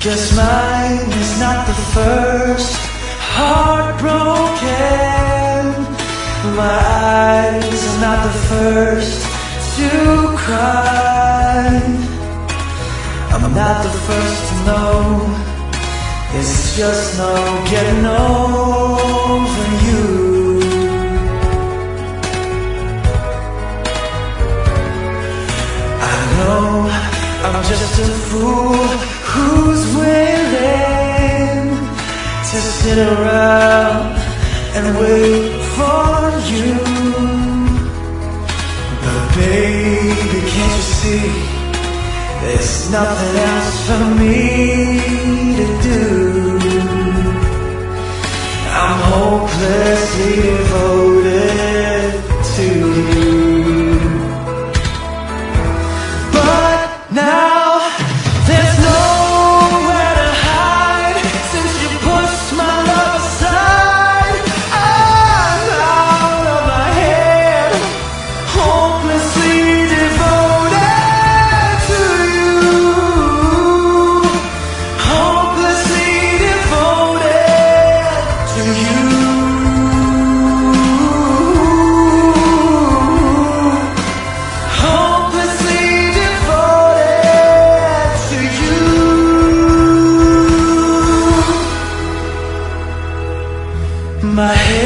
Just mine is not the first heartbroken. My eyes are not the first to cry. I'm not the first to know. It's just no getting over you. I know I'm just a fool who's willing to sit around and wait for you. But baby, can't you see there's nothing else for me to do? I'm hopelessly devoted to you. But now there's nowhere to hide since you pushed my love aside. I'm out of my head, hopelessly devoted to you. Hopelessly devoted to you. Hopelessly devoted to you. My head